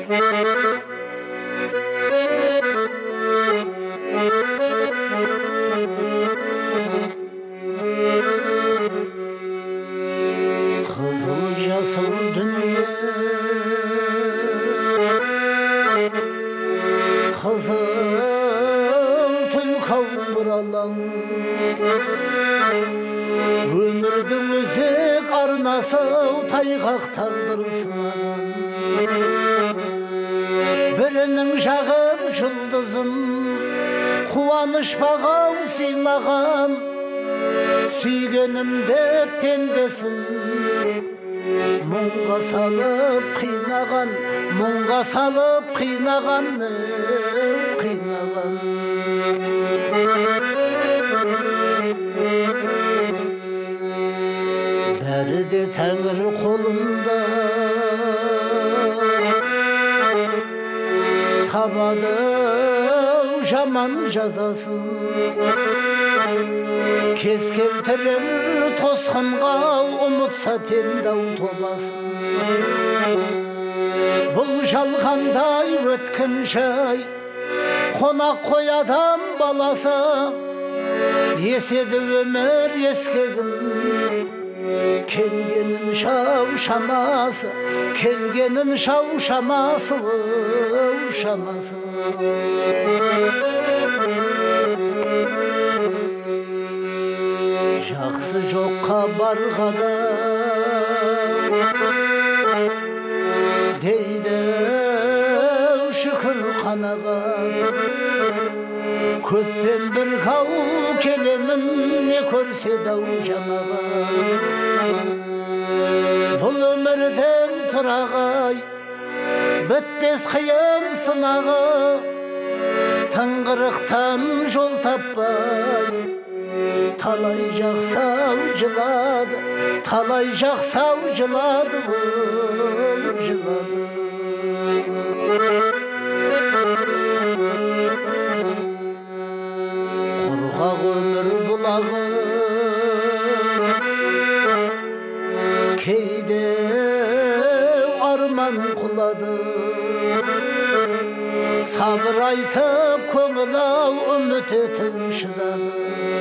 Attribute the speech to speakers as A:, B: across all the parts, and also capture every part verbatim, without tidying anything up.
A: Kızıl jasıl dünya, kızıl tül kavralan, ömürдің өзек арнасы тайғақ тағдыр сынаған. Бірінің жағып жұлдызын қуаныш бағау сыйлаған, сүйгенімде пендесін мұңға салып қинаған, мұңға салып қинаған, қинаған. Бәрі де тәңір қолында, табады жаман жазасын, кез келтірер тосқынға ұмытса пендау тобасын. Бұл жалғандай өткінші ай, қонақ қой адам баласы, еседі өмір ескегін, келгенін шау шамасы, келгенін шау шамасы, шамасы. Жақсы жоққа барғада дейді шүкір қанаған, көппен бір қау келемін, не көрсе дау жамаған. Бұл өмірдің тұрағай, бітпес қиын сынағы, тыңғырықтан жол таппай, талай жақсау жылады, талай жақсау жылады, жылады. Құрғақ өмір бұлағы, кейде арман құлады, сабыр айтып көңілау үміт етіп шыдады.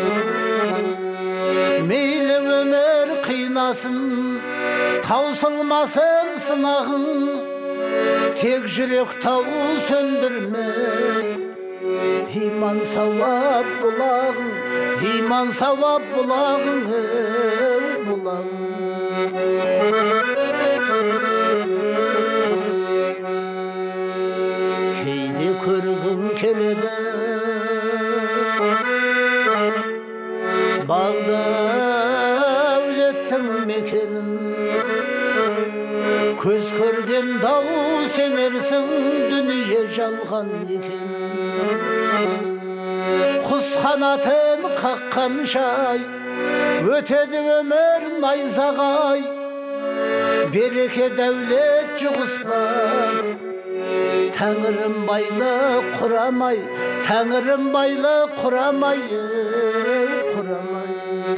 A: Мейлі өмір қинасын, таусылмасын сынағың, тек жүрек тау сөндірмей, иман сауап бұлағың, иман сауап бұлағың, бұлағың. Кейде көргің келеді, бағда әулеттің мекенін, көз көрген дау сенерсің, дүние жалған екенін. Құс қанатын қаққан шай, өтеді өмір найзағай, береке дәулет жұғыспас, тәңірім байлы құрамай, тәңірім байлы құрамай, құрамай.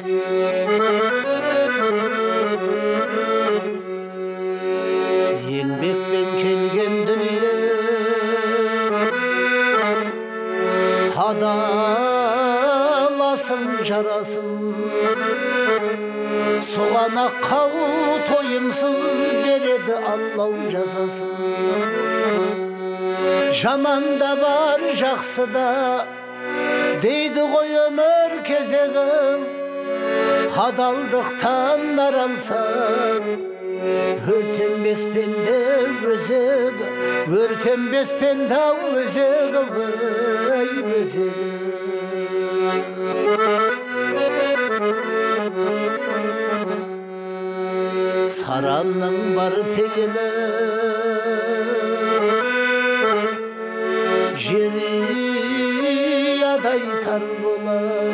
A: Еңбекпен келген дүние, адаласын жарасын, соған аққау тойымсыз береді Аллау жазасын. Жаманда бар жақсы да, дейді ғой өмір кезегің, адалдықтан аралсаң, өртенбес пенде өзегі, өртенбес пенде өзегі, өзегі. Саранның бар пейілі, жері адай тар болар,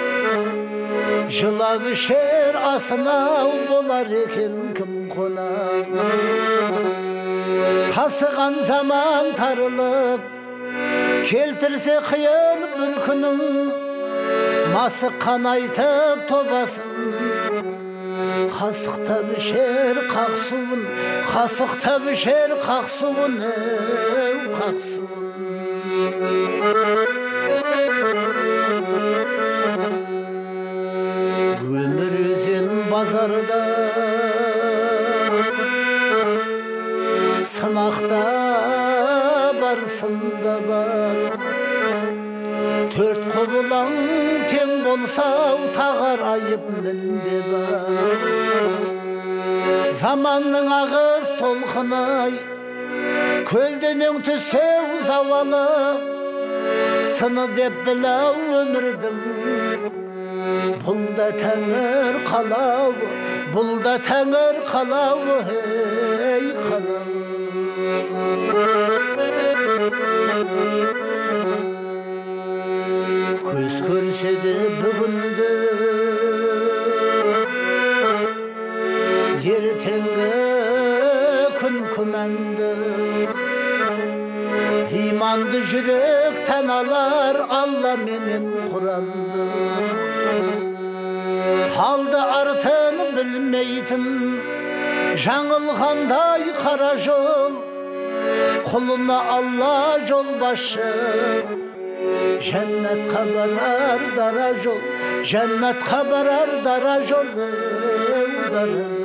A: жылап ішер асынау болар екен кім қонар. Тасыған заман тарылып, келтірсе қиын бір күнің, масыққан айтып тобасын, қасықтап ішер қақ суын, Қасықта бішер қақсуын, қақсуын. Өмір өзен базарда, сынақта бар, сында бар. Төрт құбылаң тең болсау, тағар айып мінде бар. Заманның ағыз толқынай, көлденең түсеу завалы. Сыны деп білау өмірдің, бұл да тәңір қалау, бұл да тәңір қалау, ей қалау. Көз көрсе де бүгінді, ертеңгі күн күмәнді. Иманды жүректен алар Алла менен Құранды. Алды артын білмейтін жаңылғандай қара жол. Құлына Алла жол башы, жәннатқа барар дара жол, жәннатқа барар дара жол, дара.